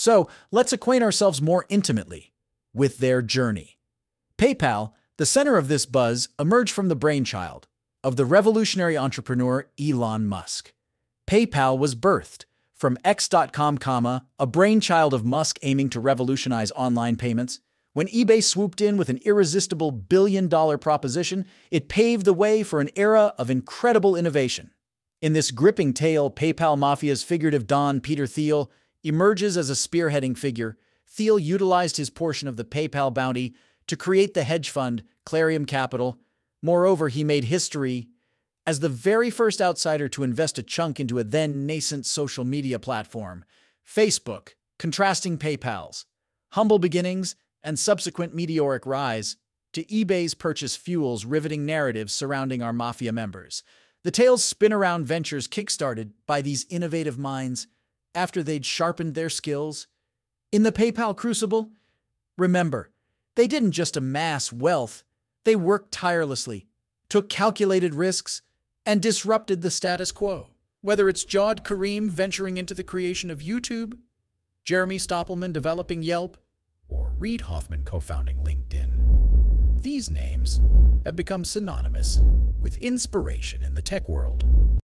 So let's acquaint ourselves more intimately with their journey. PayPal, the center of this buzz, emerged from the brainchild of the revolutionary entrepreneur Elon Musk. PayPal was birthed from X.com, a brainchild of Musk aiming to revolutionize online payments. When eBay swooped in with an irresistible billion-dollar proposition, it paved the way for an era of incredible innovation. In this gripping tale, PayPal Mafia's figurative Don Peter Thiel emerges as a spearheading figure. Thiel utilized his portion of the PayPal bounty to create the hedge fund Clarium Capital. Moreover, he made history as the very first outsider to invest a chunk into a then-nascent social media platform, Facebook, contrasting PayPal's humble beginnings and subsequent meteoric rise to eBay's purchase fuels riveting narratives surrounding our mafia members. The tales spin around ventures kickstarted by these innovative minds after they'd sharpened their skills. In the PayPal crucible, remember, they didn't just amass wealth, they worked tirelessly, took calculated risks, and disrupted the status quo. Whether it's Jawed Karim venturing into the creation of YouTube, Jeremy Stoppelman developing Yelp, or Reid Hoffman co-founding LinkedIn, these names have become synonymous with inspiration in the tech world.